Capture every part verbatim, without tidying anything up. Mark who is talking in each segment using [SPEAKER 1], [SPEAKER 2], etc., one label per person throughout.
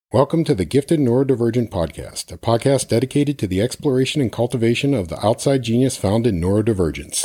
[SPEAKER 1] Welcome to the Gifted Neurodivergent Podcast, a podcast dedicated to the exploration and cultivation of the outside genius found in neurodivergence.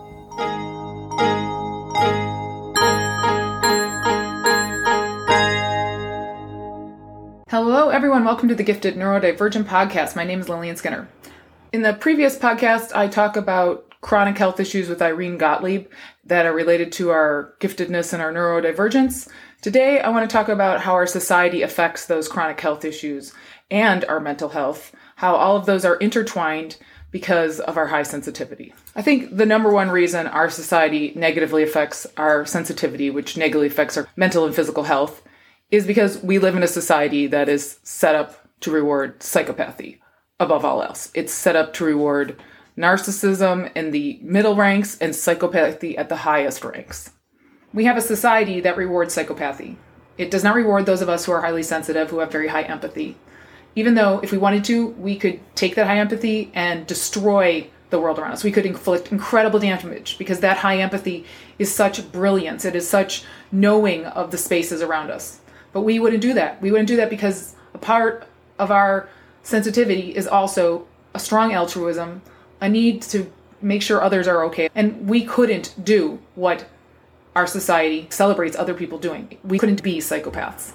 [SPEAKER 2] Hello, everyone. Welcome to the Gifted Neurodivergent Podcast. My name is Lillian Skinner. In the previous podcast, I talk about chronic health issues with Irene Gottlieb that are related to our giftedness and our neurodivergence. Today, I want to talk about how our society affects those chronic health issues and our mental health, how all of those are intertwined because of our high sensitivity. I think the number one reason our society negatively affects our sensitivity, which negatively affects our mental and physical health, is because we live in a society that is set up to reward psychopathy above all else. It's set up to reward narcissism in the middle ranks and psychopathy at the highest ranks. We have a society that rewards psychopathy. It does not reward those of us who are highly sensitive, who have very high empathy. Even though if we wanted to, we could take that high empathy and destroy the world around us. We could inflict incredible damage because that high empathy is such brilliance. It is such knowing of the spaces around us. But we wouldn't do that. We wouldn't do that because a part of our sensitivity is also a strong altruism, a need to make sure others are okay. And we couldn't do what our society celebrates other people doing. We couldn't be psychopaths.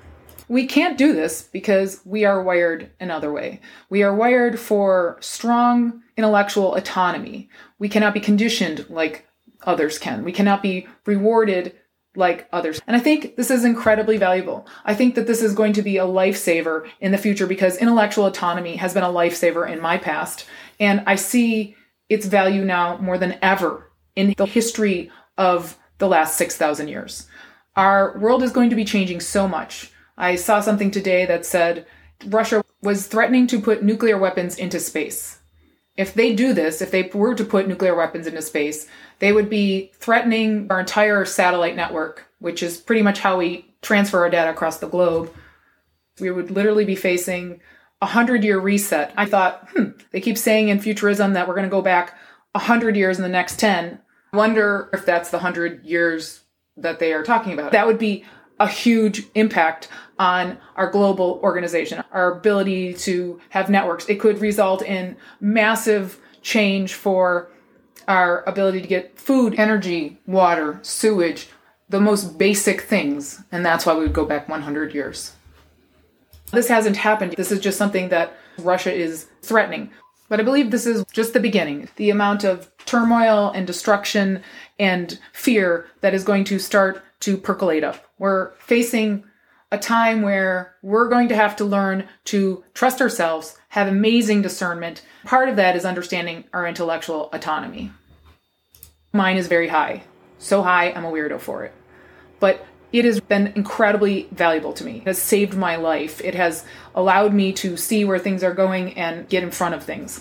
[SPEAKER 2] We can't do this because we are wired another way. We are wired for strong intellectual autonomy. We cannot be conditioned like others can. We cannot be rewarded like others. And I think this is incredibly valuable. I think that this is going to be a lifesaver in the future because intellectual autonomy has been a lifesaver in my past. And I see its value now more than ever in the history of the last six thousand years. Our world is going to be changing so much. I saw something today that said Russia was threatening to put nuclear weapons into space. If they do this, if they were to put nuclear weapons into space, they would be threatening our entire satellite network, which is pretty much how we transfer our data across the globe. We would literally be facing a hundred-year reset. I thought, hmm, they keep saying in futurism that we're going to go back a hundred years in the next ten. I wonder if that's the hundred years that they are talking about. That would be a huge impact on our global organization, our ability to have networks. It could result in massive change for our ability to get food, energy, water, sewage, the most basic things. And that's why we would go back one hundred years. This hasn't happened. This is just something that Russia is threatening. But I believe this is just the beginning. The amount of turmoil and destruction and fear that is going to start to percolate up. We're facing a time where we're going to have to learn to trust ourselves, have amazing discernment. Part of that is understanding our intellectual autonomy. Mine is very high. So high, I'm a weirdo for it. But it has been incredibly valuable to me. It has saved my life. It has allowed me to see where things are going and get in front of things.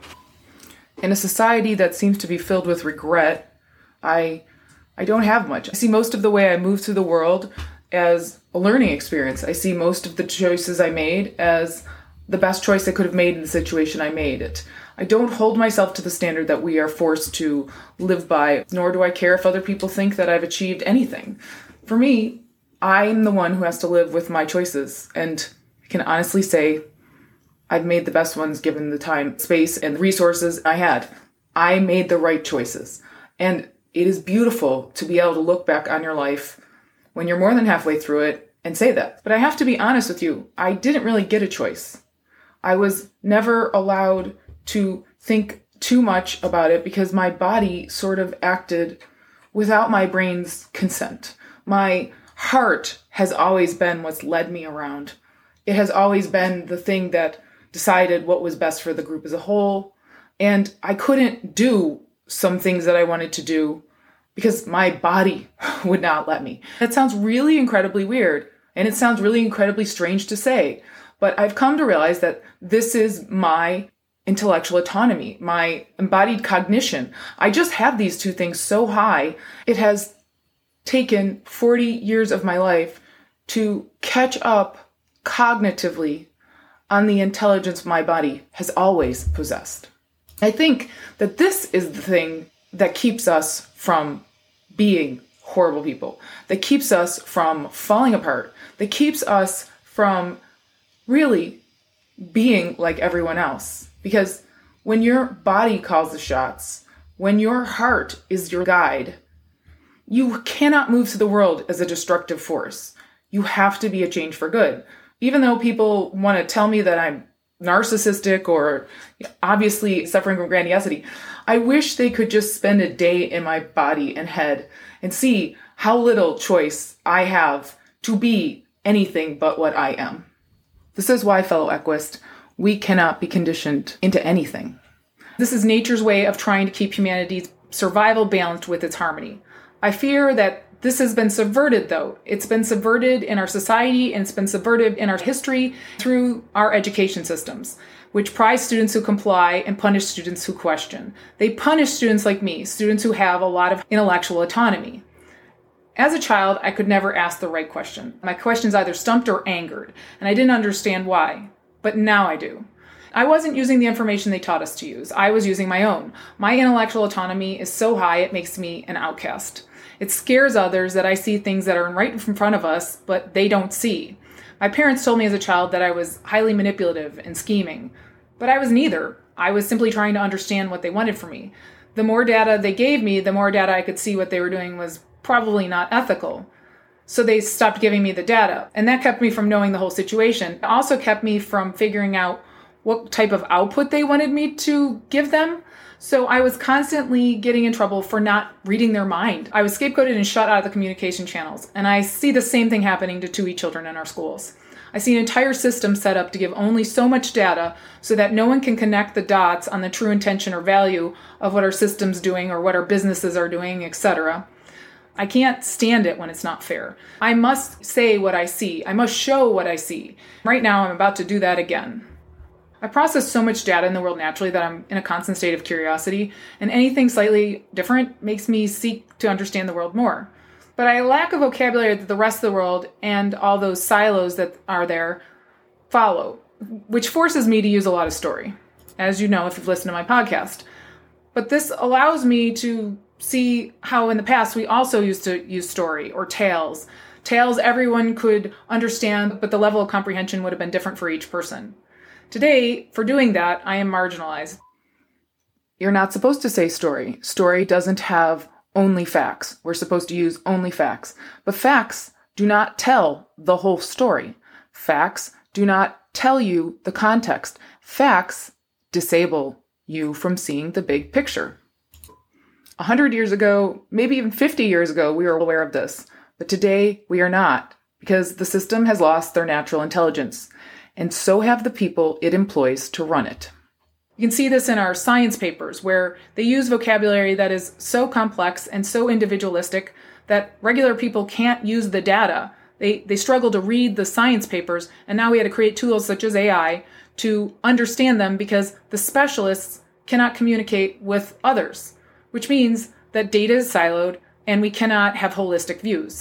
[SPEAKER 2] In a society that seems to be filled with regret, I I don't have much. I see most of the way I move through the world as a learning experience. I see most of the choices I made as the best choice I could have made in the situation I made it. I don't hold myself to the standard that we are forced to live by, nor do I care if other people think that I've achieved anything. For me, I'm the one who has to live with my choices, and I can honestly say I've made the best ones given the time, space, and the resources I had. I made the right choices. And it is beautiful to be able to look back on your life when you're more than halfway through it and say that. But I have to be honest with you, I didn't really get a choice. I was never allowed to think too much about it because my body sort of acted without my brain's consent. My heart has always been what's led me around. It has always been the thing that decided what was best for the group as a whole. And I couldn't do some things that I wanted to do because my body would not let me. That sounds really incredibly weird. And it sounds really incredibly strange to say. But I've come to realize that this is my intellectual autonomy, my embodied cognition. I just have these two things so high. It has taken forty years of my life to catch up cognitively on the intelligence my body has always possessed. I think that this is the thing that keeps us from being horrible people, that keeps us from falling apart, that keeps us from really being like everyone else. Because when your body calls the shots, when your heart is your guide, you cannot move through the world as a destructive force. You have to be a change for good. Even though people want to tell me that I'm narcissistic or obviously suffering from grandiosity, I wish they could just spend a day in my body and head and see how little choice I have to be anything but what I am. This is why, fellow Equist, we cannot be conditioned into anything. This is nature's way of trying to keep humanity's survival balanced with its harmony. I fear that this has been subverted, though. It's been subverted in our society, and it's been subverted in our history through our education systems, which prize students who comply and punish students who question. They punish students like me, students who have a lot of intellectual autonomy. As a child, I could never ask the right question. My questions either stumped or angered, and I didn't understand why. But now I do. I wasn't using the information they taught us to use. I was using my own. My intellectual autonomy is so high it makes me an outcast. It scares others that I see things that are right in front of us, but they don't see. My parents told me as a child that I was highly manipulative and scheming, but I was neither. I was simply trying to understand what they wanted from me. The more data they gave me, the more data I could see what they were doing was probably not ethical. So they stopped giving me the data, and that kept me from knowing the whole situation. It also kept me from figuring out what type of output they wanted me to give them. So I was constantly getting in trouble for not reading their mind. I was scapegoated and shut out of the communication channels. And I see the same thing happening to T U I children in our schools. I see an entire system set up to give only so much data so that no one can connect the dots on the true intention or value of what our system's doing or what our businesses are doing, et cetera. I can't stand it when it's not fair. I must say what I see. I must show what I see. Right now, I'm about to do that again. I process so much data in the world naturally that I'm in a constant state of curiosity, and anything slightly different makes me seek to understand the world more. But I lack a vocabulary that the rest of the world and all those silos that are there follow, which forces me to use a lot of story, as you know if you've listened to my podcast. But this allows me to see how in the past we also used to use story or tales. Tales everyone could understand, but the level of comprehension would have been different for each person. Today, for doing that, I am marginalized. You're not supposed to say story. Story doesn't have only facts. We're supposed to use only facts. But facts do not tell the whole story. Facts do not tell you the context. Facts disable you from seeing the big picture. A hundred years ago, maybe even fifty years ago, we were aware of this. But today, we are not, because the system has lost their natural intelligence. And so have the people it employs to run it. You can see this in our science papers, where they use vocabulary that is so complex and so individualistic that regular people can't use the data. They, they struggle to read the science papers, and now we had to create tools such as A I to understand them because the specialists cannot communicate with others, which means that data is siloed and we cannot have holistic views.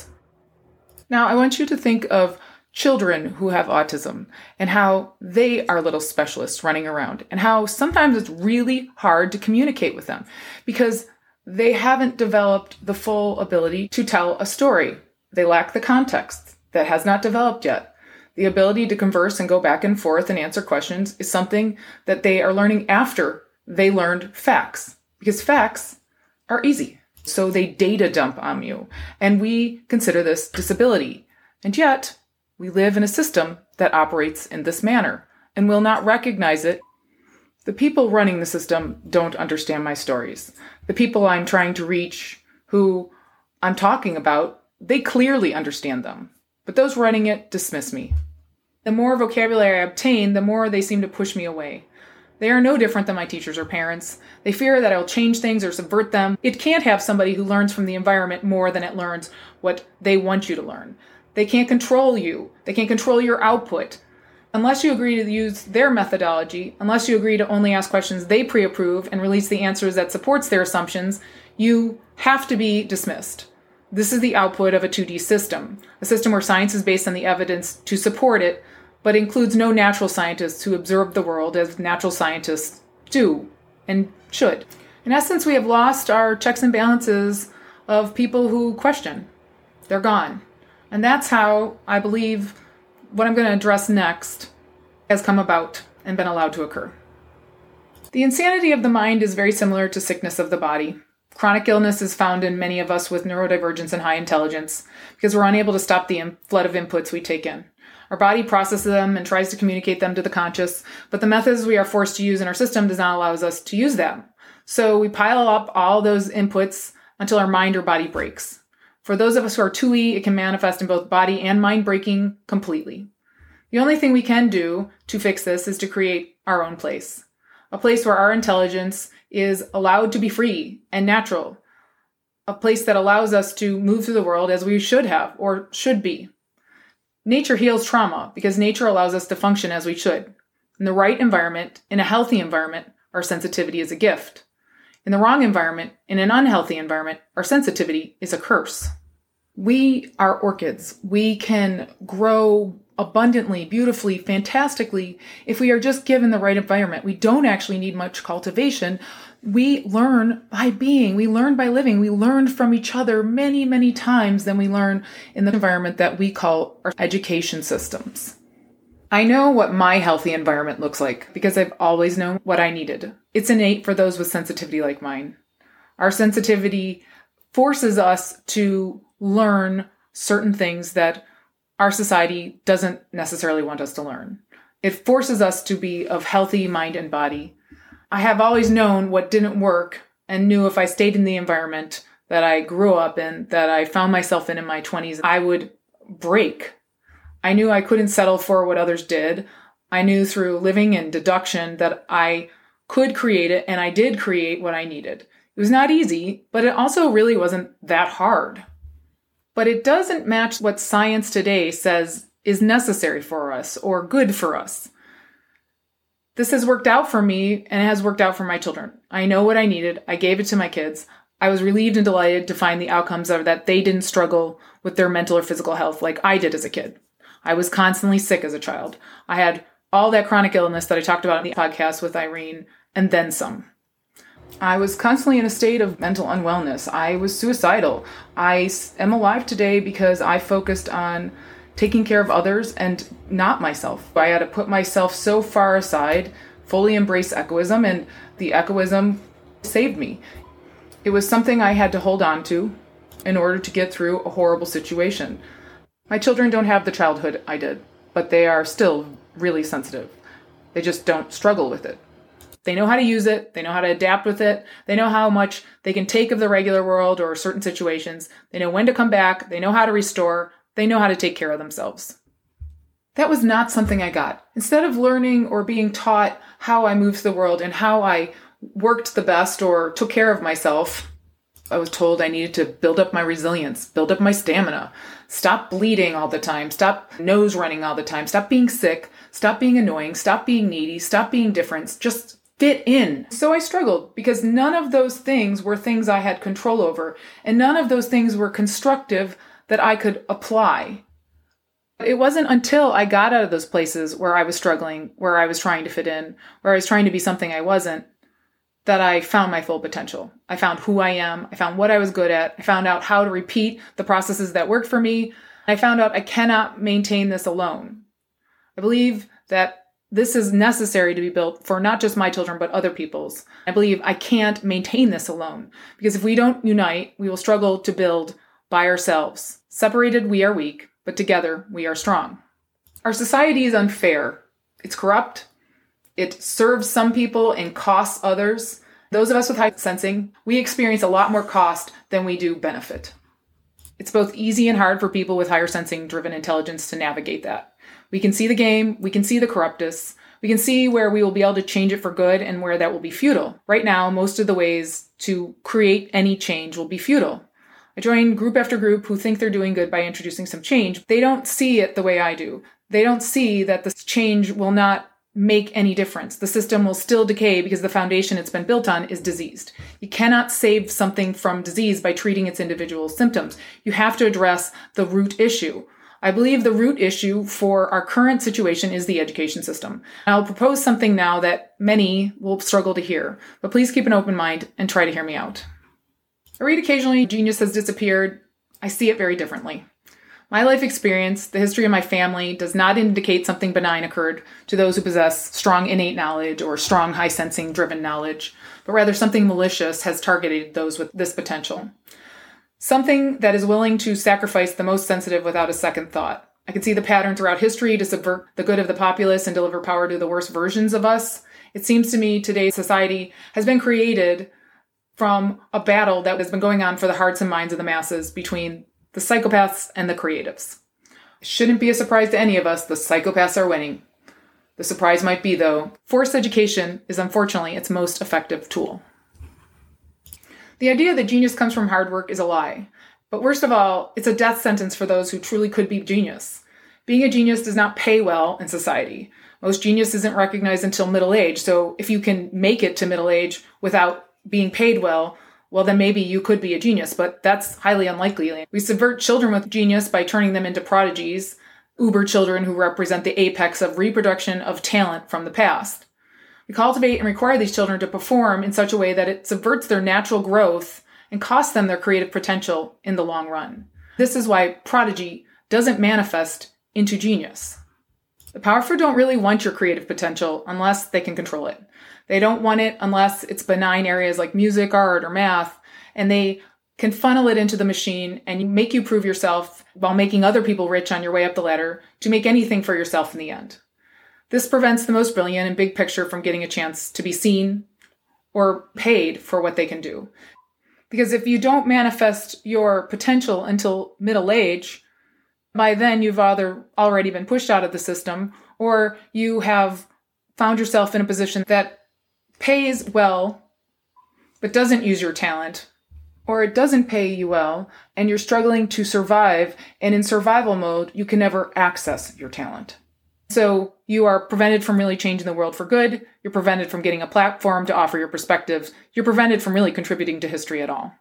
[SPEAKER 2] Now, I want you to think of children who have autism and how they are little specialists running around and how sometimes it's really hard to communicate with them because they haven't developed the full ability to tell a story. They lack the context that has not developed yet. The ability to converse and go back and forth and answer questions is something that they are learning after they learned facts, because facts are easy. So they data dump on you, and we consider this disability. And yet, we live in a system that operates in this manner and will not recognize it. The people running the system don't understand my stories. The people I'm trying to reach, who I'm talking about, they clearly understand them. But those running it dismiss me. The more vocabulary I obtain, the more they seem to push me away. They are no different than my teachers or parents. They fear that I'll change things or subvert them. It can't have somebody who learns from the environment more than it learns what they want you to learn. They can't control you. They can't control your output. Unless you agree to use their methodology, unless you agree to only ask questions they pre-approve and release the answers that supports their assumptions, you have to be dismissed. This is the output of a two D system, a system where science is based on the evidence to support it, but includes no natural scientists who observe the world as natural scientists do and should. In essence, we have lost our checks and balances of people who question. They're gone. And that's how I believe what I'm going to address next has come about and been allowed to occur. The insanity of the mind is very similar to sickness of the body. Chronic illness is found in many of us with neurodivergence and high intelligence because we're unable to stop the flood of inputs we take in. Our body processes them and tries to communicate them to the conscious, but the methods we are forced to use in our system does not allow us to use them. So we pile up all those inputs until our mind or body breaks. For those of us who are two E, it can manifest in both body and mind breaking completely. The only thing we can do to fix this is to create our own place. A place where our intelligence is allowed to be free and natural. A place that allows us to move through the world as we should have or should be. Nature heals trauma because nature allows us to function as we should. In the right environment, in a healthy environment, our sensitivity is a gift. In the wrong environment, in an unhealthy environment, our sensitivity is a curse. We are orchids. We can grow abundantly, beautifully, fantastically if we are just given the right environment. We don't actually need much cultivation. We learn by being. We learn by living. We learn from each other many, many times than we learn in the environment that we call our education systems. I know what my healthy environment looks like because I've always known what I needed. It's innate for those with sensitivity like mine. Our sensitivity forces us to learn certain things that our society doesn't necessarily want us to learn. It forces us to be of healthy mind and body. I have always known what didn't work and knew if I stayed in the environment that I grew up in, that I found myself in in my twenties, I would break. I knew I couldn't settle for what others did. I knew through living and deduction that I could create it, and I did create what I needed. It was not easy, but it also really wasn't that hard. But it doesn't match what science today says is necessary for us or good for us. This has worked out for me and it has worked out for my children. I know what I needed. I gave it to my kids. I was relieved and delighted to find the outcomes of that they didn't struggle with their mental or physical health like I did as a kid. I was constantly sick as a child. I had all that chronic illness that I talked about in the podcast with Irene and then some. I was constantly in a state of mental unwellness. I was suicidal. I am alive today because I focused on taking care of others and not myself. I had to put myself so far aside, fully embrace egoism, and the egoism saved me. It was something I had to hold on to in order to get through a horrible situation. My children don't have the childhood I did, but they are still really sensitive. They just don't struggle with it. They know how to use it. They know how to adapt with it. They know how much they can take of the regular world or certain situations. They know when to come back. They know how to restore. They know how to take care of themselves. That was not something I got. Instead of learning or being taught how I moved through the world and how I worked the best or took care of myself, I was told I needed to build up my resilience, build up my stamina, stop bleeding all the time, stop nose running all the time, stop being sick, stop being annoying, stop being needy, stop being different, just fit in. So I struggled because none of those things were things I had control over, and none of those things were constructive that I could apply. It wasn't until I got out of those places where I was struggling, where I was trying to fit in, where I was trying to be something I wasn't, that I found my full potential. I found who I am. I found what I was good at. I found out how to repeat the processes that worked for me. I found out I cannot maintain this alone. I believe that this is necessary to be built for not just my children, but other people's. I believe I can't maintain this alone because if we don't unite, we will struggle to build by ourselves. Separated, we are weak, but together, we are strong. Our society is unfair. It's corrupt. It serves some people and costs others. Those of us with high sensing, we experience a lot more cost than we do benefit. It's both easy and hard for people with higher sensing driven intelligence to navigate that. We can see the game, we can see the corruptness, we can see where we will be able to change it for good and where that will be futile. Right now, most of the ways to create any change will be futile. I join group after group who think they're doing good by introducing some change. They don't see it the way I do. They don't see that this change will not make any difference. The system will still decay because the foundation it's been built on is diseased. You cannot save something from disease by treating its individual symptoms. You have to address the root issue. I believe the root issue for our current situation is the education system. I'll propose something now that many will struggle to hear, but please keep an open mind and try to hear me out. I read occasionally genius has disappeared. I see it very differently. My life experience, the history of my family, does not indicate something benign occurred to those who possess strong innate knowledge or strong high-sensing driven knowledge, but rather something malicious has targeted those with this potential. Something that is willing to sacrifice the most sensitive without a second thought. I can see the pattern throughout history to subvert the good of the populace and deliver power to the worst versions of us. It seems to me today's society has been created from a battle that has been going on for the hearts and minds of the masses between the psychopaths and the creatives. It shouldn't be a surprise to any of us, the psychopaths are winning. The surprise might be, though, forced education is unfortunately its most effective tool. The idea that genius comes from hard work is a lie. But worst of all, it's a death sentence for those who truly could be genius. Being a genius does not pay well in society. Most genius isn't recognized until middle age, so if you can make it to middle age without being paid well, well, then maybe you could be a genius, but that's highly unlikely. We subvert children with genius by turning them into prodigies, uber children who represent the apex of reproduction of talent from the past. We cultivate and require these children to perform in such a way that it subverts their natural growth and costs them their creative potential in the long run. This is why prodigy doesn't manifest into genius. The powerful don't really want your creative potential unless they can control it. They don't want it unless it's benign areas like music, art, or math, and they can funnel it into the machine and make you prove yourself while making other people rich on your way up the ladder to make anything for yourself in the end. This prevents the most brilliant and big picture from getting a chance to be seen or paid for what they can do. Because if you don't manifest your potential until middle age, by then you've either already been pushed out of the system or you have found yourself in a position that pays well, but doesn't use your talent, or it doesn't pay you well, and you're struggling to survive, and in survival mode, you can never access your talent. So you are prevented from really changing the world for good, you're prevented from getting a platform to offer your perspectives, you're prevented from really contributing to history at all.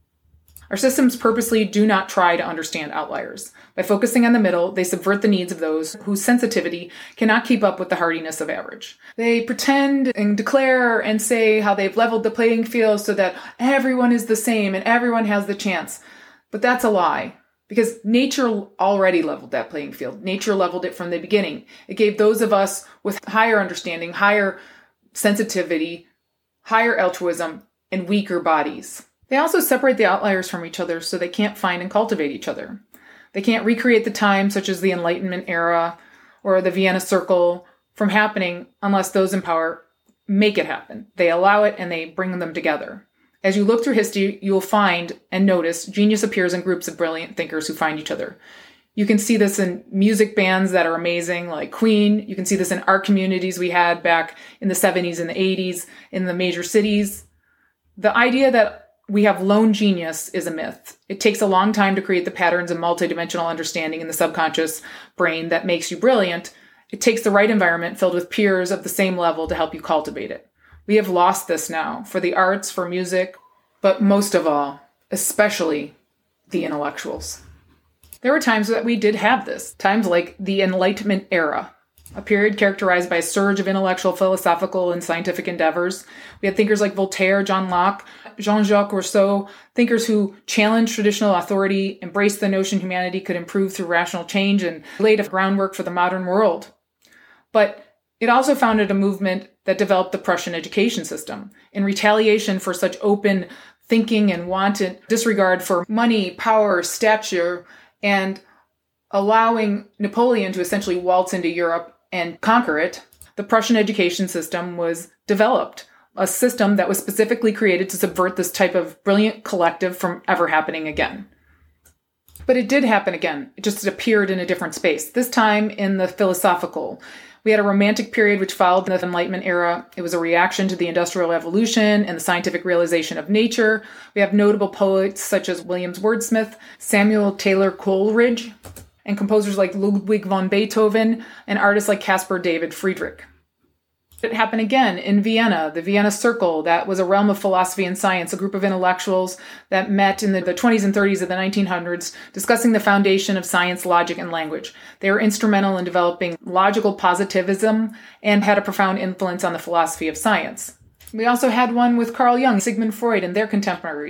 [SPEAKER 2] Our systems purposely do not try to understand outliers. By focusing on the middle, they subvert the needs of those whose sensitivity cannot keep up with the hardiness of average. They pretend and declare and say how they've leveled the playing field so that everyone is the same and everyone has the chance. But that's a lie, because nature already leveled that playing field. Nature leveled it from the beginning. It gave those of us with higher understanding, higher sensitivity, higher altruism, and weaker bodies. They also separate the outliers from each other so they can't find and cultivate each other. They can't recreate the time, such as the Enlightenment era or the Vienna Circle, from happening unless those in power make it happen. They allow it and they bring them together. As you look through history, you will find and notice genius appears in groups of brilliant thinkers who find each other. You can see this in music bands that are amazing, like Queen. You can see this in art communities we had back in the seventies and the eighties in the major cities. The idea that we have lone genius is a myth. It takes a long time to create the patterns and multidimensional understanding in the subconscious brain that makes you brilliant. It takes the right environment filled with peers of the same level to help you cultivate it. We have lost this now for the arts, for music, but most of all, especially the intellectuals. There were times that we did have this, times like the Enlightenment era, a period characterized by a surge of intellectual, philosophical, and scientific endeavors. We had thinkers like Voltaire, John Locke, Jean-Jacques Rousseau, thinkers who challenged traditional authority, embraced the notion humanity could improve through rational change, and laid a groundwork for the modern world. But it also founded a movement that developed the Prussian education system in retaliation for such open thinking and wanton disregard for money, power, stature, and allowing Napoleon to essentially waltz into Europe and conquer it. The Prussian education system was developed, a system that was specifically created to subvert this type of brilliant collective from ever happening again. But it did happen again. It just appeared in a different space, this time in the philosophical. We had a romantic period which followed the Enlightenment era. It was a reaction to the Industrial Revolution and the scientific realization of nature. We have notable poets such as William Wordsmith, Samuel Taylor Coleridge, and composers like Ludwig van Beethoven, and artists like Caspar David Friedrich. It happened again in Vienna, the Vienna Circle. That was a realm of philosophy and science, a group of intellectuals that met in the, the twenties and thirties of the nineteen hundreds, discussing the foundation of science, logic, and language. They were instrumental in developing logical positivism and had a profound influence on the philosophy of science. We also had one with Carl Jung, Sigmund Freud, and their contemporaries.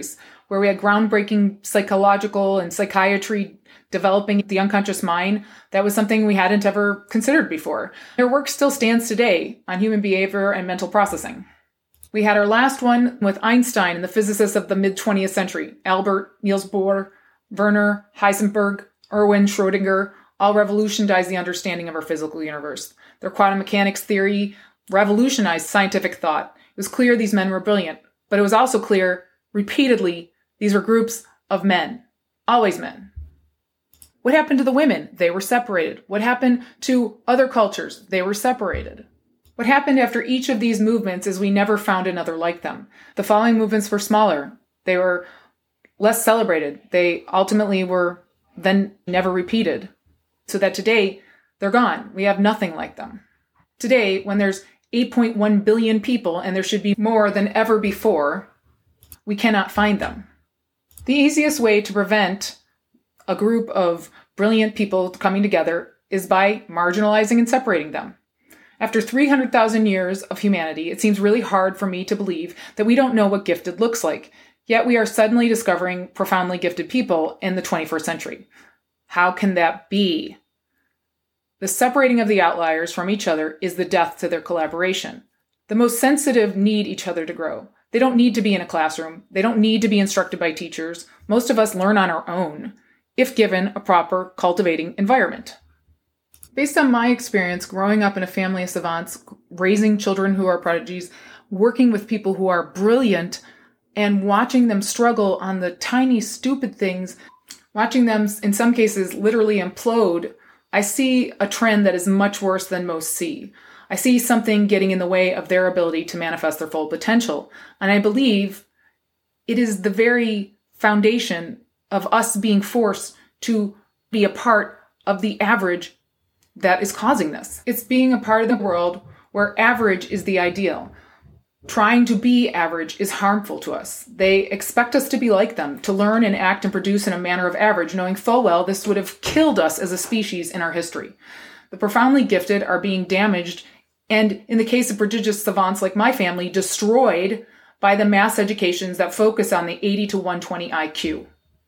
[SPEAKER 2] where we had groundbreaking psychological and psychiatry developing the unconscious mind. That was something we hadn't ever considered before. Their work still stands today on human behavior and mental processing. We had our last one with Einstein and the physicists of the mid-twentieth century, Albert, Niels Bohr, Werner, Heisenberg, Erwin Schrödinger, all revolutionized the understanding of our physical universe. Their quantum mechanics theory revolutionized scientific thought. It was clear these men were brilliant, but it was also clear, repeatedly, these were groups of men. Always men. What happened to the women? They were separated. What happened to other cultures? They were separated. What happened after each of these movements is we never found another like them. The following movements were smaller. They were less celebrated. They ultimately were then never repeated. So that today, they're gone. We have nothing like them. Today, when there's eight point one billion people and there should be more than ever before, we cannot find them. The easiest way to prevent a group of brilliant people coming together is by marginalizing and separating them. After three hundred thousand years of humanity, it seems really hard for me to believe that we don't know what gifted looks like. Yet we are suddenly discovering profoundly gifted people in the twenty-first century. How can that be? The separating of the outliers from each other is the death to their collaboration. The most sensitive need each other to grow. They don't need to be in a classroom. They don't need to be instructed by teachers. Most of us learn on our own, if given a proper cultivating environment. Based on my experience growing up in a family of savants, raising children who are prodigies, working with people who are brilliant, and watching them struggle on the tiny, stupid things, watching them, in some cases, literally implode, I see a trend that is much worse than most see. I see something getting in the way of their ability to manifest their full potential. And I believe it is the very foundation of us being forced to be a part of the average that is causing this. It's being a part of the world where average is the ideal. Trying to be average is harmful to us. They expect us to be like them, to learn and act and produce in a manner of average, knowing full well this would have killed us as a species in our history. The profoundly gifted are being damaged, and in the case of prodigious savants like my family, destroyed by the mass educations that focus on the eighty to one twenty I Q.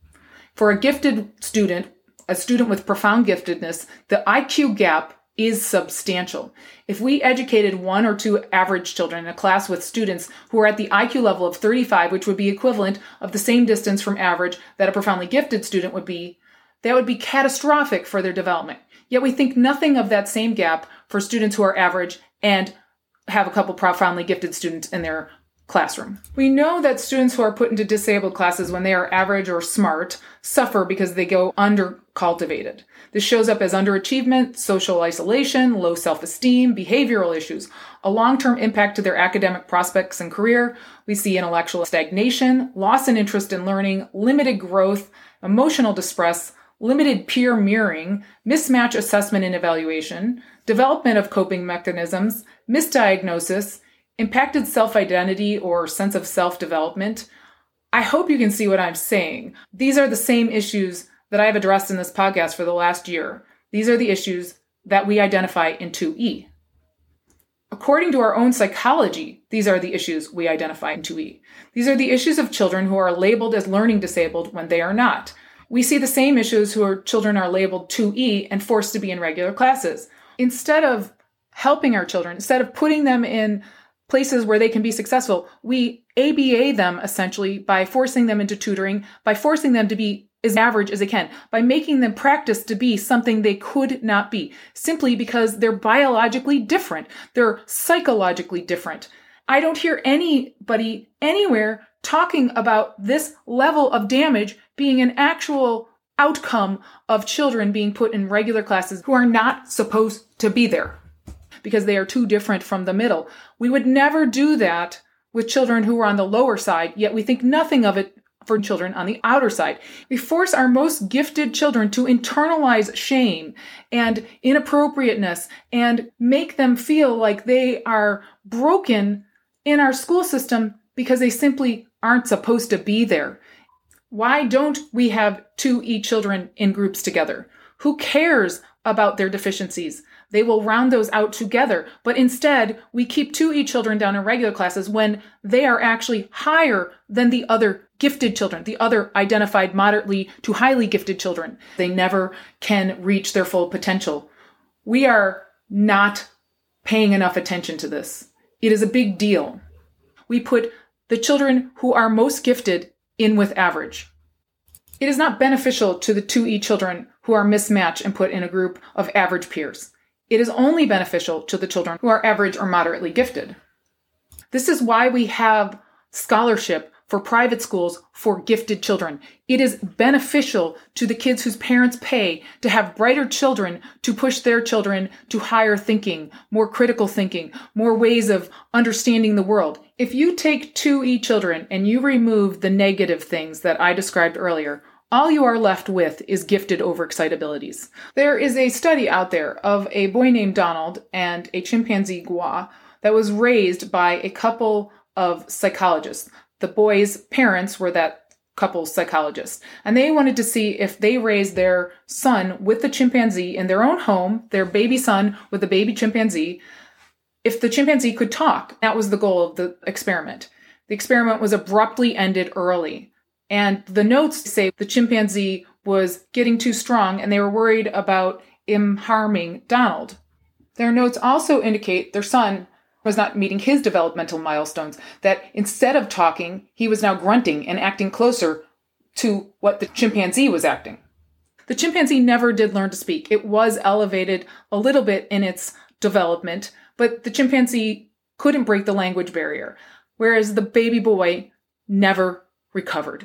[SPEAKER 2] For a gifted student, a student with profound giftedness, the I Q gap is substantial. If we educated one or two average children in a class with students who are at the I Q level of thirty-five, which would be equivalent of the same distance from average that a profoundly gifted student would be, that would be catastrophic for their development. Yet we think nothing of that same gap for students who are average and have a couple profoundly gifted students in their classroom. We know that students who are put into disabled classes when they are average or smart suffer because they go under-cultivated. This shows up as underachievement, social isolation, low self-esteem, behavioral issues, a long-term impact to their academic prospects and career. We see intellectual stagnation, loss in interest in learning, limited growth, emotional distress, limited peer mirroring, mismatch assessment and evaluation, development of coping mechanisms, misdiagnosis, impacted self-identity or sense of self-development. I hope you can see what I'm saying. These are the same issues that I've addressed in this podcast for the last year. These are the issues that we identify in two E. According to our own psychology, these are the issues we identify in two E. These are the issues of children who are labeled as learning disabled when they are not. We see the same issues who are children are labeled two E and forced to be in regular classes. Instead of helping our children, instead of putting them in places where they can be successful, we A B A them essentially by forcing them into tutoring, by forcing them to be as average as they can, by making them practice to be something they could not be, simply because they're biologically different. They're psychologically different. I don't hear anybody anywhere talking about this level of damage being an actual outcome of children being put in regular classes who are not supposed to be there, because they are too different from the middle. We would never do that with children who are on the lower side, yet we think nothing of it for children on the outer side. We force our most gifted children to internalize shame and inappropriateness and make them feel like they are broken in our school system because they simply aren't supposed to be there. Why don't we have two E children in groups together? Who cares about their deficiencies? they will round those out together. But instead, we keep two E children down in regular classes when they are actually higher than the other gifted children, the other identified moderately to highly gifted children. They never can reach their full potential. We are not paying enough attention to this. It is a big deal. We put the children who are most gifted in with average. It is not beneficial to the two E children who are mismatched and put in a group of average peers. It is only beneficial to the children who are average or moderately gifted. This is why we have scholarship for private schools for gifted children. It is beneficial to the kids whose parents pay to have brighter children to push their children to higher thinking, more critical thinking, more ways of understanding the world. If you take two E children and you remove the negative things that I described earlier, all you are left with is gifted overexcitabilities. There is a study out there of a boy named Donald and a chimpanzee Gua that was raised by a couple of psychologists. The boy's parents were that couple's psychologists, and they wanted to see if they raised their son with the chimpanzee in their own home, their baby son with the baby chimpanzee, if the chimpanzee could talk. That was the goal of the experiment. The experiment was abruptly ended early, and the notes say the chimpanzee was getting too strong and they were worried about him harming Donald. Their notes also indicate their son was not meeting his developmental milestones, that instead of talking, he was now grunting and acting closer to what the chimpanzee was acting. The chimpanzee never did learn to speak. It was elevated a little bit in its development, but the chimpanzee couldn't break the language barrier, whereas the baby boy never recovered.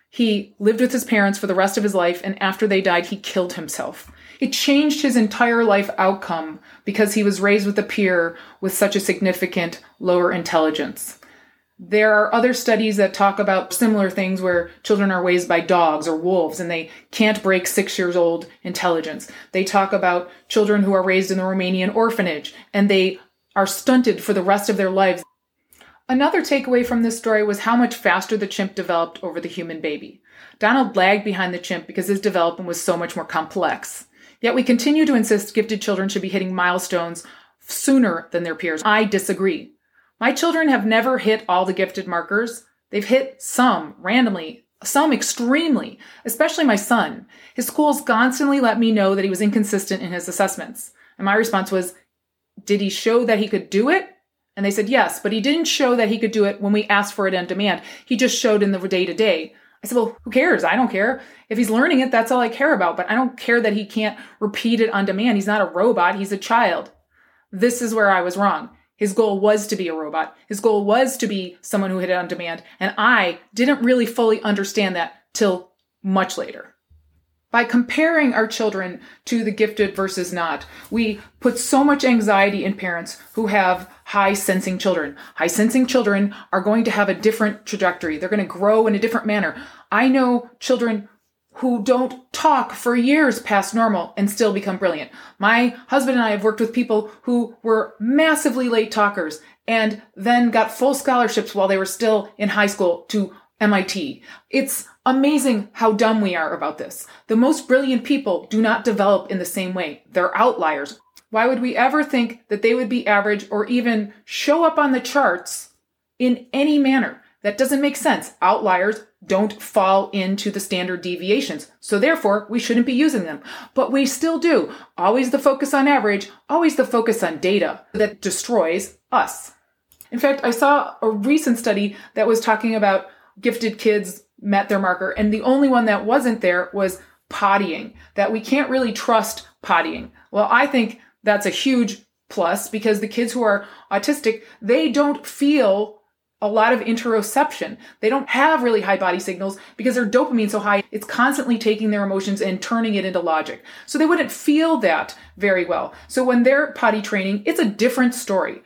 [SPEAKER 2] He lived with his parents for the rest of his life, and after they died, he killed himself. It changed his entire life outcome because he was raised with a peer with such a significant lower intelligence. There are other studies that talk about similar things where children are raised by dogs or wolves and they can't break six years old intelligence. They talk about children who are raised in the Romanian orphanage and they are stunted for the rest of their lives. Another takeaway from this story was how much faster the chimp developed over the human baby. Donald lagged behind the chimp because his development was so much more complex. Yet we continue to insist gifted children should be hitting milestones sooner than their peers. I disagree. My children have never hit all the gifted markers. They've hit some randomly, some extremely, especially my son. His schools constantly let me know that he was inconsistent in his assessments. And my response was, did he show that he could do it? And they said, yes, but he didn't show that he could do it when we asked for it on demand. He just showed in the day-to-day. I said, well, who cares? I don't care. If he's learning it, that's all I care about. But I don't care that he can't repeat it on demand. He's not a robot. He's a child. This is where I was wrong. His goal was to be a robot. His goal was to be someone who hit it on demand. And I didn't really fully understand that till much later. By comparing our children to the gifted versus not, we put so much anxiety in parents who have high sensing children. High sensing children are going to have a different trajectory. They're going to grow in a different manner. I know children who don't talk for years past normal and still become brilliant. My husband and I have worked with people who were massively late talkers and then got full scholarships while they were still in high school to M I T. It's amazing how dumb we are about this. The most brilliant people do not develop in the same way. They're outliers. Why would we ever think that they would be average or even show up on the charts in any manner? That doesn't make sense. Outliers don't fall into the standard deviations. So therefore, we shouldn't be using them. But we still do. Always the focus on average, always the focus on data that destroys us. In fact, I saw a recent study that was talking about gifted kids met their marker, and the only one that wasn't there was pottying, that we can't really trust pottying. Well, I think that's a huge plus because the kids who are autistic, they don't feel a lot of interoception. They don't have really high body signals because their dopamine's so high, it's constantly taking their emotions and turning it into logic. So they wouldn't feel that very well. So when they're potty training, it's a different story.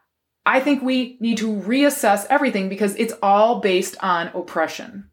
[SPEAKER 2] I think we need to reassess everything because it's all based on oppression.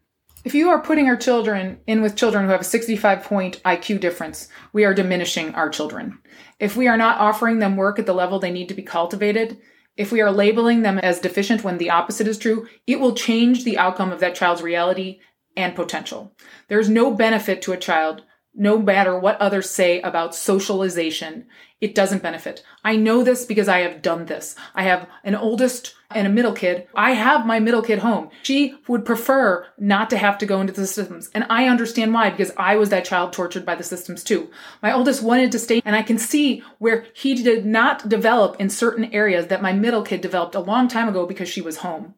[SPEAKER 2] If you are putting our children in with children who have a sixty-five point I Q difference, we are diminishing our children. If we are not offering them work at the level they need to be cultivated, if we are labeling them as deficient when the opposite is true, it will change the outcome of that child's reality and potential. There's no benefit to a child no matter what others say about socialization. It doesn't benefit. I know this because I have done this. I have an oldest and a middle kid. I have my middle kid home. She would prefer not to have to go into the systems. And I understand why, because I was that child tortured by the systems too. My oldest wanted to stay, and I can see where he did not develop in certain areas that my middle kid developed a long time ago because she was home.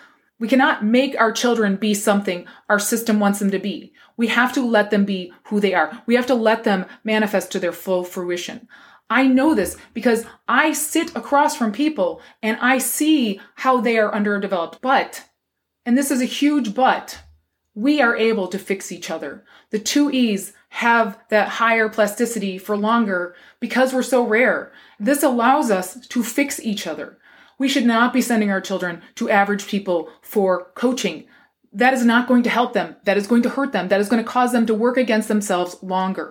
[SPEAKER 2] We cannot make our children be something our system wants them to be. We have to let them be who they are. We have to let them manifest to their full fruition. I know this because I sit across from people and I see how they are underdeveloped. But, and this is a huge but, we are able to fix each other. The two E's have that higher plasticity for longer because we're so rare. This allows us to fix each other. We should not be sending our children to average people for coaching. That is not going to help them. That is going to hurt them. That is going to cause them to work against themselves longer.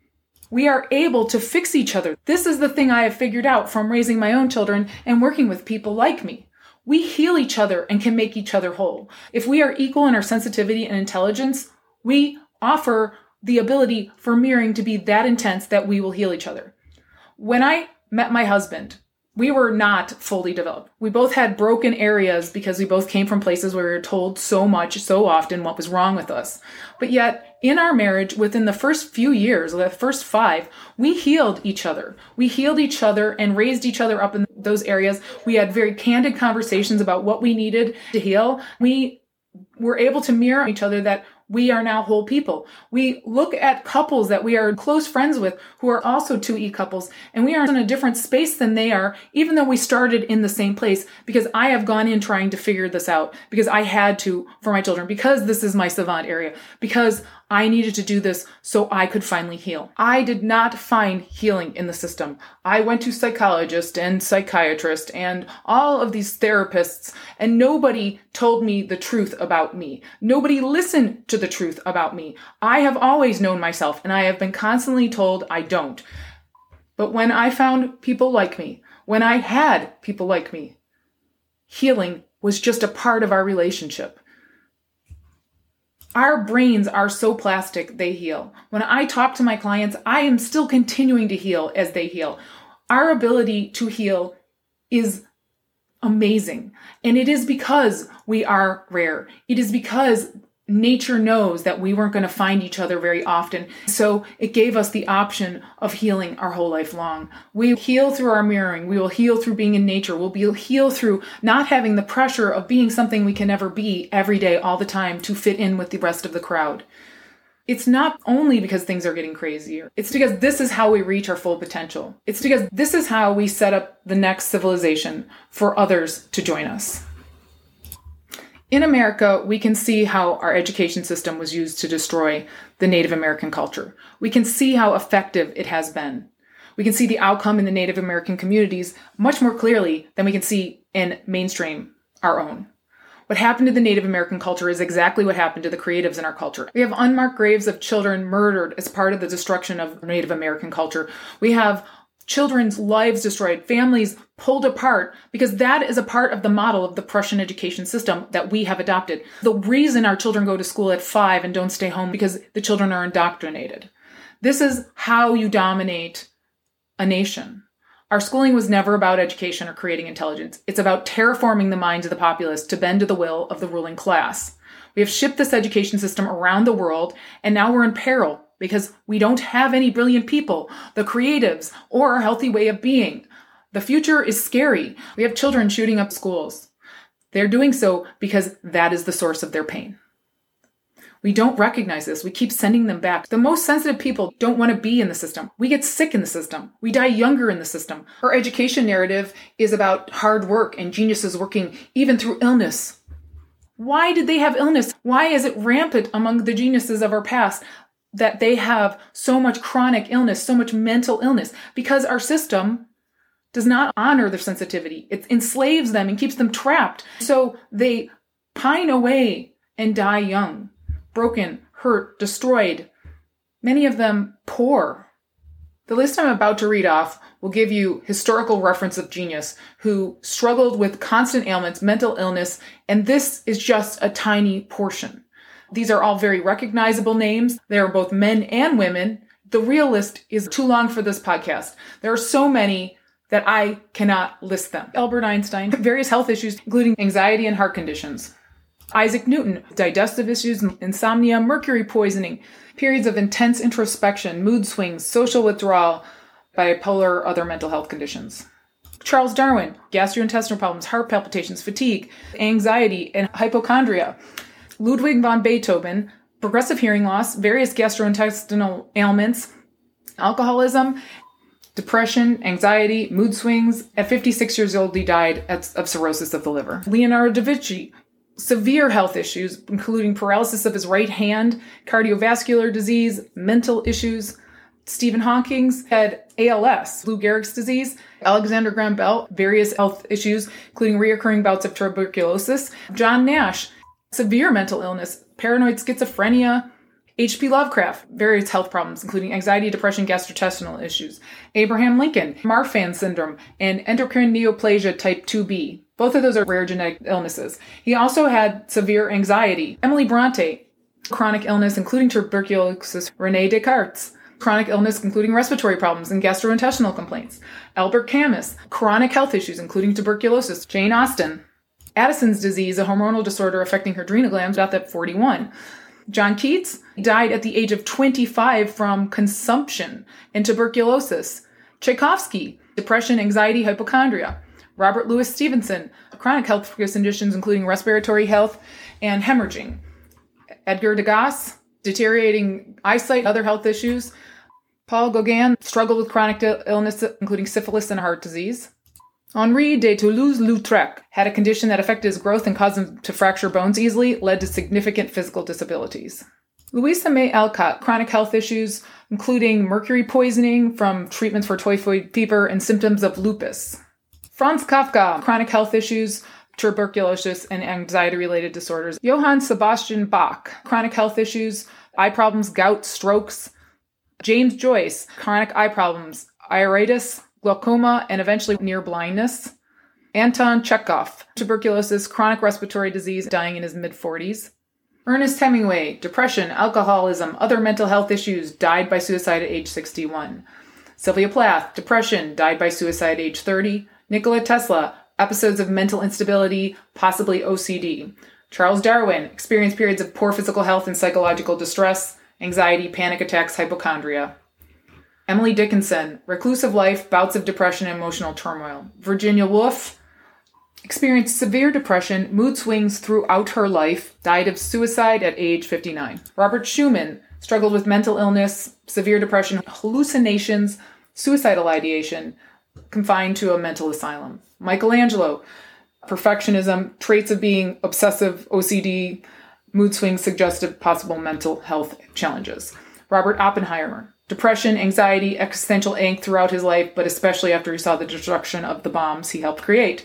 [SPEAKER 2] We are able to fix each other. This is the thing I have figured out from raising my own children and working with people like me. We heal each other and can make each other whole. If we are equal in our sensitivity and intelligence, we offer the ability for mirroring to be that intense that we will heal each other. When I met my husband, we were not fully developed. We both had broken areas because we both came from places where we were told so much, so often what was wrong with us. But yet, in our marriage, within the first few years, the first five, we healed each other. We healed each other and raised each other up in those areas. We had very candid conversations about what we needed to heal. We were able to mirror each other that we are now whole people. We look at couples that we are close friends with who are also two E couples, and we are in a different space than they are, even though we started in the same place, because I have gone in trying to figure this out, because I had to for my children, because this is my savant area, because I needed to do this so I could finally heal. I did not find healing in the system. I went to psychologists and psychiatrists and all of these therapists, and nobody told me the truth about me. Nobody listened to the truth about me. I have always known myself, and I have been constantly told I don't. But when I found people like me, when I had people like me, healing was just a part of our relationship. Our brains are so plastic, they heal. When I talk to my clients, I am still continuing to heal as they heal. Our ability to heal is amazing. And it is because we are rare. It is because nature knows that we weren't going to find each other very often. So it gave us the option of healing our whole life long. We heal through our mirroring. We will heal through being in nature. We'll be heal through not having the pressure of being something we can never be every day, all the time, to fit in with the rest of the crowd. It's not only because things are getting crazier. It's because this is how we reach our full potential. It's because this is how we set up the next civilization for others to join us. In America, we can see how our education system was used to destroy the Native American culture. We can see how effective it has been. We can see the outcome in the Native American communities much more clearly than we can see in mainstream, our own. What happened to the Native American culture is exactly what happened to the creatives in our culture. We have unmarked graves of children murdered as part of the destruction of Native American culture. We have children's lives destroyed, families pulled apart, because that is a part of the model of the Prussian education system that we have adopted. The reason our children go to school at five and don't stay home because the children are indoctrinated. This is how you dominate a nation. Our schooling was never about education or creating intelligence. It's about terraforming the minds of the populace to bend to the will of the ruling class. We have shipped this education system around the world, and now we're in peril because we don't have any brilliant people, the creatives, or a healthy way of being. The future is scary. We have children shooting up schools. They're doing so because that is the source of their pain. We don't recognize this. We keep sending them back. The most sensitive people don't want to be in the system. We get sick in the system. We die younger in the system. Our education narrative is about hard work and geniuses working even through illness. Why did they have illness? Why is it rampant among the geniuses of our past that they have so much chronic illness, so much mental illness? Because our system does not honor their sensitivity. It enslaves them and keeps them trapped. So they pine away and die young, broken, hurt, destroyed, many of them poor. The list I'm about to read off will give you historical reference of genius who struggled with constant ailments, mental illness, and this is just a tiny portion. These are all very recognizable names. They are both men and women. The real list is too long for this podcast. There are so many that I cannot list them. Albert Einstein, various health issues, including anxiety and heart conditions. Isaac Newton, digestive issues, insomnia, mercury poisoning, periods of intense introspection, mood swings, social withdrawal, bipolar, other mental health conditions. Charles Darwin, gastrointestinal problems, heart palpitations, fatigue, anxiety, and hypochondria. Ludwig von Beethoven, progressive hearing loss, various gastrointestinal ailments, alcoholism, depression, anxiety, mood swings. At fifty-six years old, he died of cirrhosis of the liver. Leonardo da Vinci, severe health issues, including paralysis of his right hand, cardiovascular disease, mental issues. Stephen Hawking had A L S, Lou Gehrig's disease. Alexander Graham Bell, various health issues, including reoccurring bouts of tuberculosis. John Nash, severe mental illness, paranoid schizophrenia. H P Lovecraft, various health problems, including anxiety, depression, gastrointestinal issues. Abraham Lincoln, Marfan syndrome, and endocrine neoplasia type two B. Both of those are rare genetic illnesses. He also had severe anxiety. Emily Bronte, chronic illness, including tuberculosis. Rene Descartes, chronic illness, including respiratory problems and gastrointestinal complaints. Albert Camus, chronic health issues, including tuberculosis. Jane Austen, Addison's disease, a hormonal disorder affecting her adrenal glands, death at forty-one. John Keats died at the age of twenty-five from consumption and tuberculosis. Tchaikovsky, depression, anxiety, hypochondria. Robert Louis Stevenson, chronic health conditions, including respiratory health and hemorrhaging. Edgar Degas, deteriorating eyesight, other health issues. Paul Gauguin struggled with chronic illness, including syphilis and heart disease. Henri de Toulouse-Lautrec had a condition that affected his growth and caused him to fracture bones easily, led to significant physical disabilities. Louisa May Alcott, chronic health issues, including mercury poisoning from treatments for typhoid fever and symptoms of lupus. Franz Kafka, chronic health issues, tuberculosis, and anxiety-related disorders. Johann Sebastian Bach, chronic health issues, eye problems, gout, strokes. James Joyce, chronic eye problems, iritis, glaucoma, and eventually near blindness. Anton Chekhov, tuberculosis, chronic respiratory disease, dying in his mid-forties. Ernest Hemingway, depression, alcoholism, other mental health issues, died by suicide at age sixty-one. Sylvia Plath, depression, died by suicide at age thirty. Nikola Tesla, episodes of mental instability, possibly O C D. Charles Darwin, experienced periods of poor physical health and psychological distress, anxiety, panic attacks, hypochondria. Emily Dickinson, reclusive life, bouts of depression and emotional turmoil. Virginia Woolf, experienced severe depression, mood swings throughout her life, died of suicide at age fifty-nine. Robert Schumann, struggled with mental illness, severe depression, hallucinations, suicidal ideation, confined to a mental asylum. Michelangelo, perfectionism, traits of being obsessive, O C D, mood swings, suggestive possible mental health challenges. Robert Oppenheimer, depression, anxiety, existential angst throughout his life, but especially after he saw the destruction of the bombs he helped create.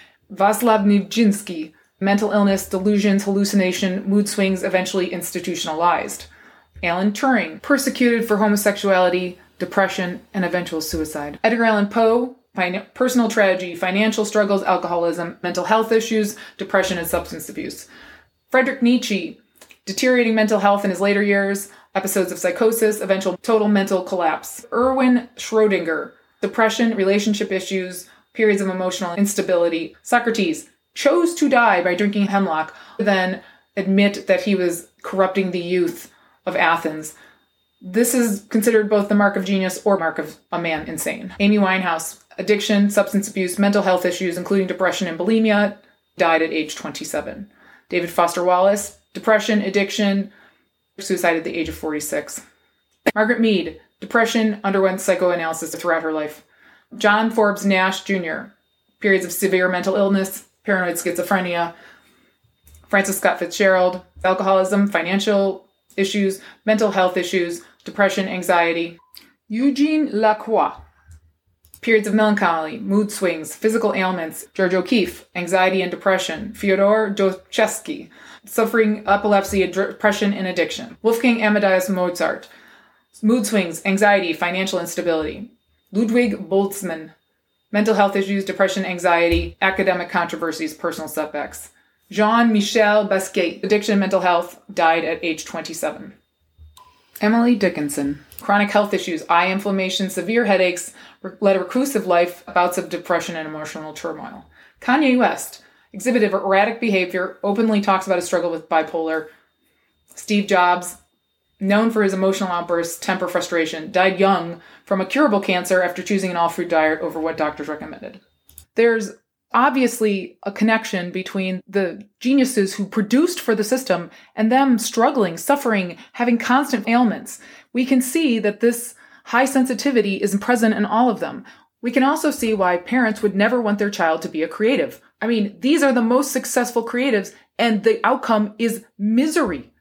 [SPEAKER 2] Václav Nijinsky, mental illness, delusions, hallucination, mood swings, eventually institutionalized. Alan Turing, persecuted for homosexuality, depression, and eventual suicide. Edgar Allan Poe, fin- personal tragedy, financial struggles, alcoholism, mental health issues, depression, and substance abuse. Friedrich Nietzsche, deteriorating mental health in his later years, episodes of psychosis, eventual total mental collapse. Erwin Schrödinger, depression, relationship issues, periods of emotional instability. Socrates chose to die by drinking hemlock, then admit that he was corrupting the youth of Athens. This is considered both the mark of genius or mark of a man insane. Amy Winehouse, addiction, substance abuse, mental health issues, including depression and bulimia, died at age twenty-seven. David Foster Wallace, depression, addiction, suicide at the age of forty-six. Margaret Mead, depression, underwent psychoanalysis throughout her life. John Forbes Nash Junior, periods of severe mental illness, paranoid schizophrenia. Francis Scott Fitzgerald, alcoholism, financial issues, mental health issues, depression, anxiety. Eugene Lacroix, periods of melancholy, mood swings, physical ailments. George O'Keeffe, anxiety and depression. Fyodor Dostoevsky, suffering epilepsy, depression, and addiction. Wolfgang Amadeus Mozart, mood swings, anxiety, financial instability. Ludwig Boltzmann, mental health issues, depression, anxiety, academic controversies, personal setbacks. Jean-Michel Basquiat, addiction and mental health, died at age twenty-seven. Emily Dickinson, chronic health issues, eye inflammation, severe headaches, led a reclusive life, bouts of depression and emotional turmoil. Kanye West exhibited erratic behavior, openly talks about his struggle with bipolar. Steve Jobs, known for his emotional outbursts, temper, frustration, died young from a curable cancer after choosing an all-fruit diet over what doctors recommended. There's obviously a connection between the geniuses who produced for the system and them struggling, suffering, having constant ailments. We can see that this high sensitivity is present in all of them. We can also see why parents would never want their child to be a creative. I mean, these are the most successful creatives, and the outcome is misery.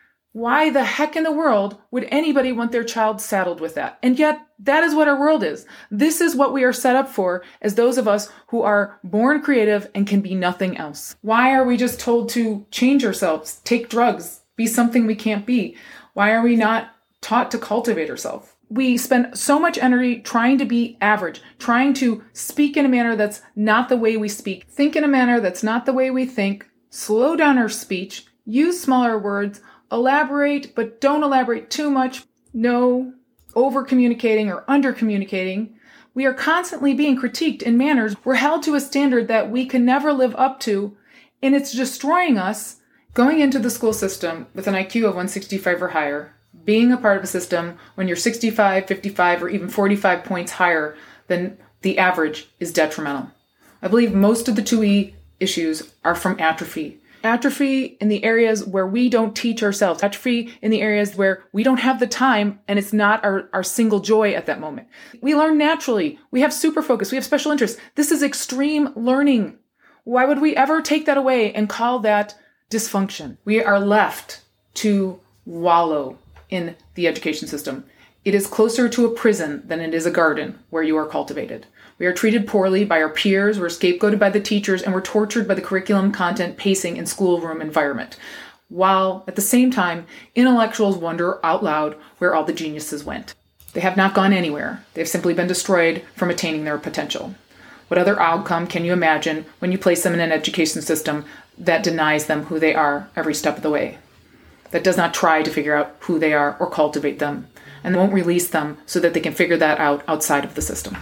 [SPEAKER 2] Why the heck in the world would anybody want their child saddled with that? And yet, that is what our world is. This is what we are set up for as those of us who are born creative and can be nothing else. Why are we just told to change ourselves, take drugs, be something we can't be? Why are we not taught to cultivate ourselves? We spend so much energy trying to be average, trying to speak in a manner that's not the way we speak, think in a manner that's not the way we think, slow down our speech, use smaller words, elaborate, but don't elaborate too much. No over communicating or under communicating. We are constantly being critiqued in manners. We're held to a standard that we can never live up to, and it's destroying us. Going into the school system with an I Q of one sixty-five or higher, being a part of a system when you're sixty-five, fifty-five, or even forty-five points higher than the average is detrimental. I believe most of the two E issues are from atrophy. Atrophy in the areas where we don't teach ourselves. Atrophy in the areas where we don't have the time and it's not our, our single joy at that moment. We learn naturally. We have super focus. We have special interests. This is extreme learning. Why would we ever take that away and call that dysfunction? We are left to wallow in the education system. It is closer to a prison than it is a garden where you are cultivated. We are treated poorly by our peers, we're scapegoated by the teachers, and we're tortured by the curriculum, content, pacing, and schoolroom environment. While, at the same time, intellectuals wonder out loud where all the geniuses went. They have not gone anywhere. They've simply been destroyed from attaining their potential. What other outcome can you imagine when you place them in an education system that denies them who they are every step of the way? That does not try to figure out who they are or cultivate them, and won't release them so that they can figure that out outside of the system.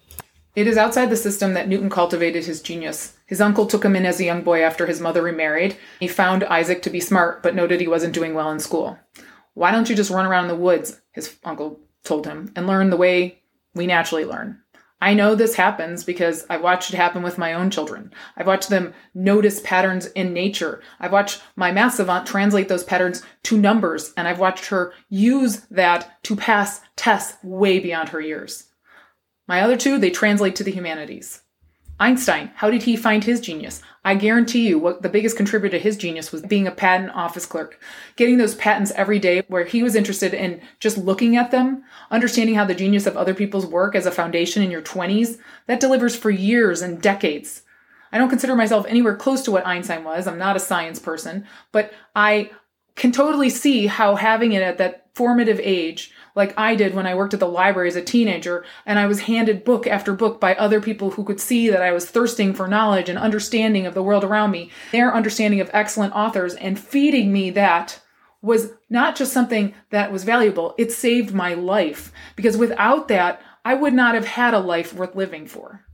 [SPEAKER 2] It is outside the system that Newton cultivated his genius. His uncle took him in as a young boy after his mother remarried. He found Isaac to be smart, but noted he wasn't doing well in school. Why don't you just run around in the woods, his uncle told him, and learn the way we naturally learn? I know this happens because I've watched it happen with my own children. I've watched them notice patterns in nature. I've watched my math savant translate those patterns to numbers, and I've watched her use that to pass tests way beyond her years. My other two, they translate to the humanities. Einstein, how did he find his genius? I guarantee you what the biggest contributor to his genius was being a patent office clerk, getting those patents every day where he was interested in just looking at them, understanding how the genius of other people's work as a foundation in your twenties, that delivers for years and decades. I don't consider myself anywhere close to what Einstein was. I'm not a science person, but I can totally see how having it at that formative age, like I did when I worked at the library as a teenager, and I was handed book after book by other people who could see that I was thirsting for knowledge and understanding of the world around me, their understanding of excellent authors, and feeding me that was not just something that was valuable, it saved my life. Because without that, I would not have had a life worth living for.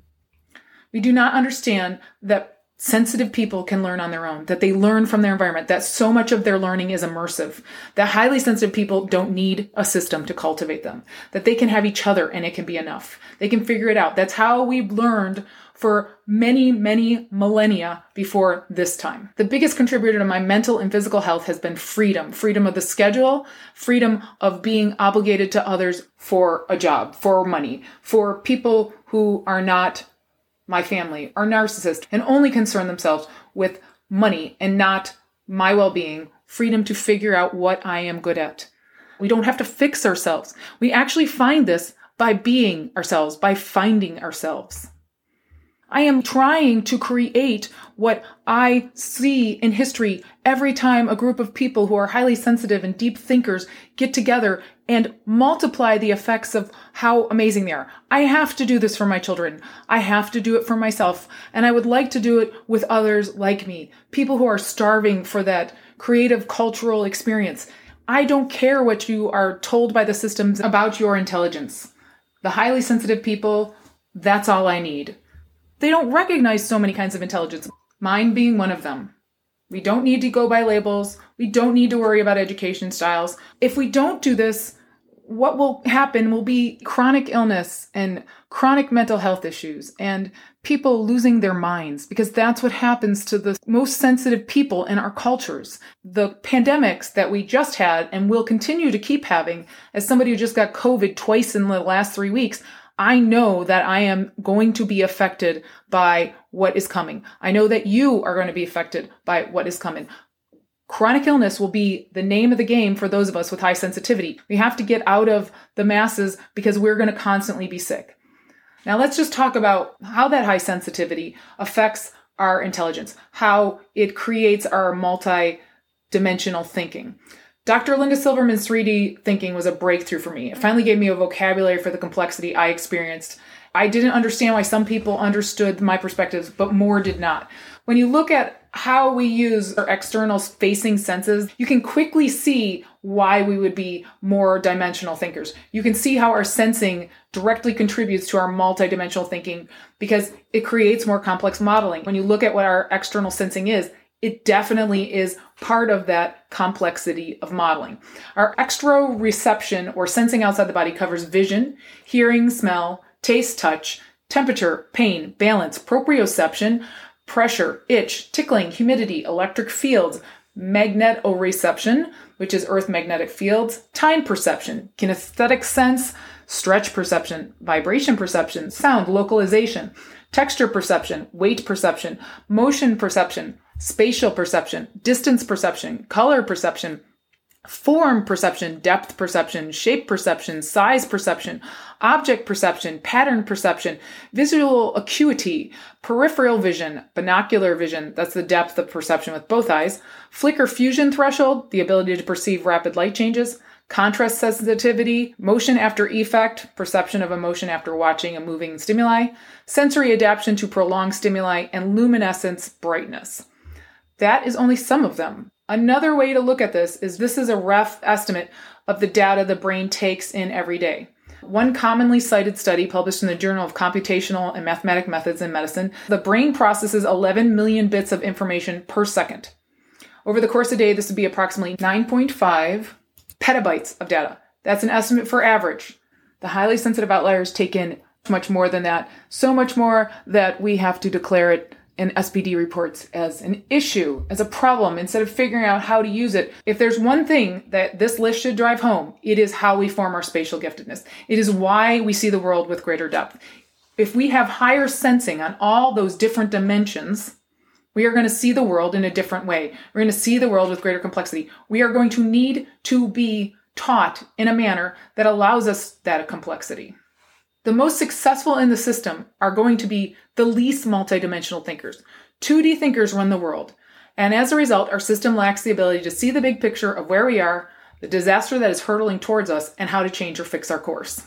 [SPEAKER 2] We do not understand that sensitive people can learn on their own, that they learn from their environment, that so much of their learning is immersive, that highly sensitive people don't need a system to cultivate them, that they can have each other and it can be enough. They can figure it out. That's how we've learned for many, many millennia before this time. The biggest contributor to my mental and physical health has been freedom. Freedom of the schedule, freedom of being obligated to others for a job, for money, for people who are not my family, are narcissists, and only concern themselves with money and not my well-being, freedom to figure out what I am good at. We don't have to fix ourselves. We actually find this by being ourselves, by finding ourselves. I am trying to create what I see in history every time a group of people who are highly sensitive and deep thinkers get together and multiply the effects of how amazing they are. I have to do this for my children. I have to do it for myself. And I would like to do it with others like me, people who are starving for that creative cultural experience. I don't care what you are told by the systems about your intelligence. The highly sensitive people, that's all I need. They don't recognize so many kinds of intelligence, mine being one of them. We don't need to go by labels. We don't need to worry about education styles. If we don't do this, what will happen will be chronic illness and chronic mental health issues and people losing their minds, because that's what happens to the most sensitive people in our cultures. The pandemics that we just had and will continue to keep having, as somebody who just got COVID twice in the last three weeks, I know that I am going to be affected by what is coming. I know that you are going to be affected by what is coming. Chronic illness will be the name of the game for those of us with high sensitivity. We have to get out of the masses because we're going to constantly be sick. Now let's just talk about how that high sensitivity affects our intelligence, how it creates our multi-dimensional thinking. Doctor Linda Silverman's three D thinking was a breakthrough for me. It finally gave me a vocabulary for the complexity I experienced. I didn't understand why some people understood my perspectives, but more did not. When you look at how we use our external facing senses, you can quickly see why we would be more dimensional thinkers. You can see how our sensing directly contributes to our multidimensional thinking because it creates more complex modeling. When you look at what our external sensing is, it definitely is part of that complexity of modeling. Our exteroreception, or sensing outside the body, covers vision, hearing, smell, taste, touch, temperature, pain, balance, proprioception, pressure, itch, tickling, humidity, electric fields, magnetoreception, which is earth magnetic fields, time perception, kinesthetic sense, stretch perception, vibration perception, sound localization, texture perception, weight perception, motion perception, spatial perception, distance perception, color perception, form perception, depth perception, shape perception, size perception, object perception, pattern perception, visual acuity, peripheral vision, binocular vision, that's the depth of perception with both eyes, flicker fusion threshold, the ability to perceive rapid light changes, contrast sensitivity, motion after effect, perception of emotion after watching a moving stimuli, sensory adaptation to prolonged stimuli, and luminescence brightness. That is only some of them. Another way to look at this is this is a rough estimate of the data the brain takes in every day. One commonly cited study published in the Journal of Computational and Mathematic Methods in Medicine, the brain processes eleven million bits of information per second. Over the course of a day, this would be approximately nine point five petabytes of data. That's an estimate for average. The highly sensitive outliers take in much more than that, so much more that we have to declare it in S P D reports as an issue, as a problem, instead of figuring out how to use it. If there's one thing that this list should drive home, it is how we form our spatial giftedness. It is why we see the world with greater depth. If we have higher sensing on all those different dimensions, we are going to see the world in a different way. We're going to see the world with greater complexity. We are going to need to be taught in a manner that allows us that complexity. The most successful in the system are going to be the least multidimensional thinkers. two D thinkers run the world. And as a result, our system lacks the ability to see the big picture of where we are, the disaster that is hurtling towards us, and how to change or fix our course.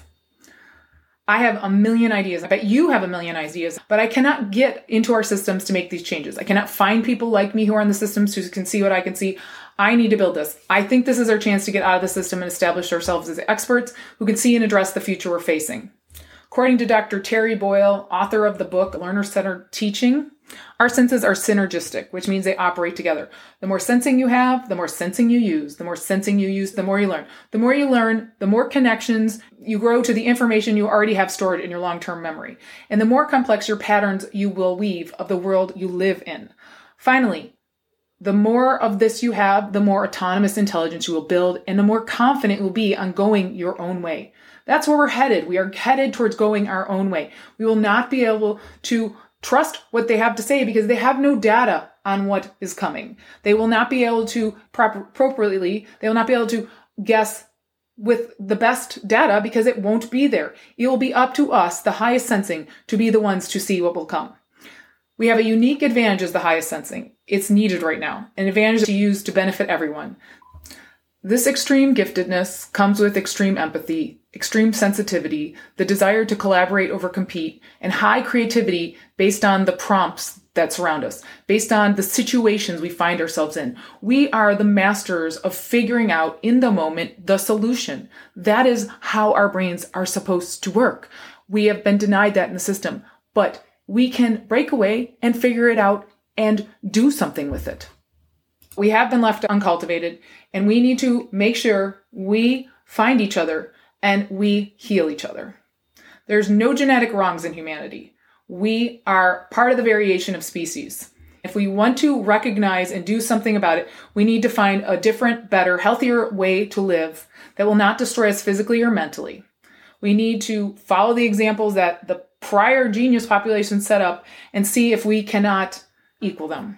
[SPEAKER 2] I have a million ideas. I bet you have a million ideas, but I cannot get into our systems to make these changes. I cannot find people like me who are in the systems who can see what I can see. I need to build this. I think this is our chance to get out of the system and establish ourselves as experts who can see and address the future we're facing. According to Doctor Terry Boyle, author of the book Learner-Centered Teaching, our senses are synergistic, which means they operate together. The more sensing you have, the more sensing you use. The more sensing you use, the more you learn. The more you learn, the more connections you grow to the information you already have stored in your long-term memory. And the more complex your patterns you will weave of the world you live in. Finally, the more of this you have, the more autonomous intelligence you will build, and the more confident you will be on going your own way. That's where we're headed. We are headed towards going our own way. We will not be able to trust what they have to say because they have no data on what is coming. They will not be able to proper, appropriately, they will not be able to guess with the best data because it won't be there. It will be up to us, the highest sensing, to be the ones to see what will come. We have a unique advantage as the highest sensing. It's needed right now, an advantage to use to benefit everyone. This extreme giftedness comes with extreme empathy, extreme sensitivity, the desire to collaborate over compete, and high creativity based on the prompts that surround us, based on the situations we find ourselves in. We are the masters of figuring out in the moment the solution. That is how our brains are supposed to work. We have been denied that in the system, but we can break away and figure it out and do something with it. We have been left uncultivated, and we need to make sure we find each other and we heal each other. There's no genetic wrongs in humanity. We are part of the variation of species. If we want to recognize and do something about it, we need to find a different, better, healthier way to live that will not destroy us physically or mentally. We need to follow the examples that the prior genius population set up and see if we cannot equal them.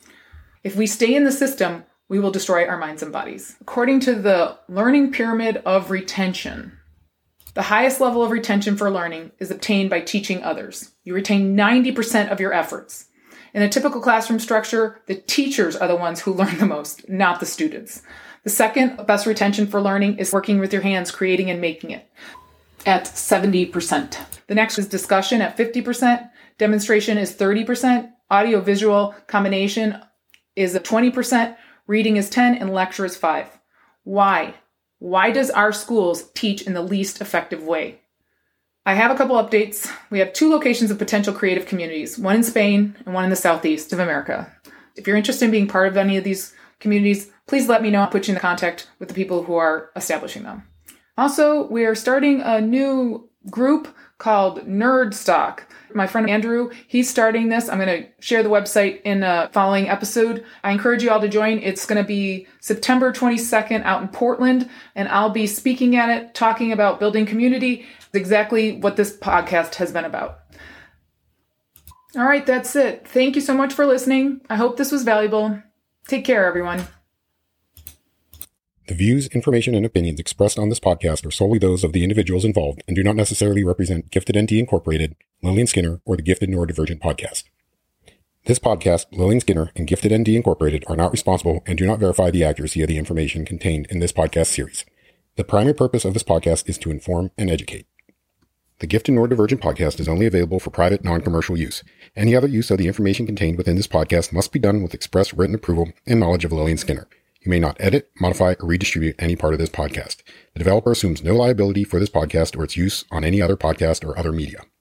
[SPEAKER 2] If we stay in the system, we will destroy our minds and bodies. According to the learning pyramid of retention, the highest level of retention for learning is obtained by teaching others. You retain ninety percent of your efforts. In a typical classroom structure, the teachers are the ones who learn the most, not the students. The second best retention for learning is working with your hands, creating and making it, at seventy percent. The next is discussion at fifty percent. Demonstration is thirty percent. Audio-visual combination is twenty percent. Reading is ten, and lecture is five. Why? Why does our schools teach in the least effective way? I have a couple updates. We have two locations of potential creative communities, one in Spain and one in the southeast of America. If you're interested in being part of any of these communities, please let me know. I'll put you in contact with the people who are establishing them. Also, we are starting a new group called Nerdstock. My friend Andrew, he's starting this. I'm going to share the website in a following episode. I encourage you all to join. It's going to be September twenty-second out in Portland, and I'll be speaking at it, talking about building community, exactly what this podcast has been about. All right, that's it. Thank you so much for listening. I hope this was valuable. Take care, everyone.
[SPEAKER 1] The views, information, and opinions expressed on this podcast are solely those of the individuals involved and do not necessarily represent Gifted N D Incorporated, Lillian Skinner, or the Gifted Neurodivergent Podcast. This podcast, Lillian Skinner, and Gifted N D Incorporated are not responsible and do not verify the accuracy of the information contained in this podcast series. The primary purpose of this podcast is to inform and educate. The Gifted Neurodivergent Podcast is only available for private, non-commercial use. Any other use of the information contained within this podcast must be done with express written approval and knowledge of Lillian Skinner. You may not edit, modify, or redistribute any part of this podcast. The developer assumes no liability for this podcast or its use on any other podcast or other media.